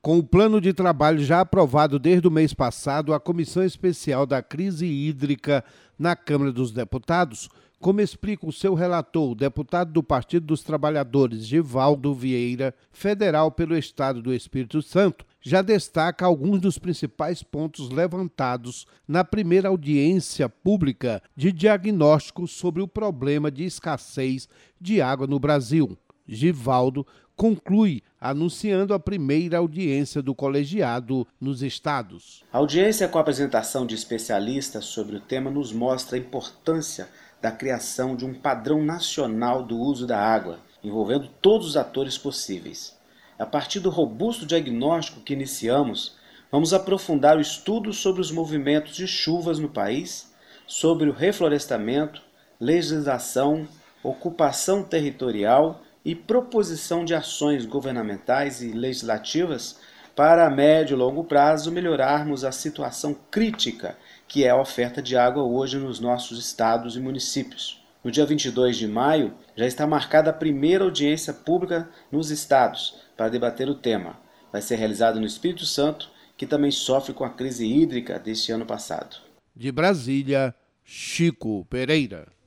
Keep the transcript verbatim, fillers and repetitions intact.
Com o plano de trabalho já aprovado desde o mês passado, a Comissão Especial da Crise Hídrica na Câmara dos Deputados, como explica o seu relator, o deputado do Partido dos Trabalhadores, Givaldo Vieira, federal pelo Estado do Espírito Santo, já destaca alguns dos principais pontos levantados na primeira audiência pública de diagnóstico sobre o problema de escassez de água no Brasil. Givaldo conclui anunciando a primeira audiência do colegiado nos estados. A audiência com a apresentação de especialistas sobre o tema nos mostra a importância da criação de um padrão nacional do uso da água, envolvendo todos os atores possíveis. A partir do robusto diagnóstico que iniciamos, vamos aprofundar o estudo sobre os movimentos de chuvas no país, sobre o reflorestamento, legislação, ocupação territorial e proposição de ações governamentais e legislativas para a médio e longo prazo melhorarmos a situação crítica que é a oferta de água hoje nos nossos estados e municípios. No dia vinte e dois de maio, já está marcada a primeira audiência pública nos estados para debater o tema. Vai ser realizada no Espírito Santo, que também sofre com a crise hídrica deste ano passado. De Brasília, Chico Pereira.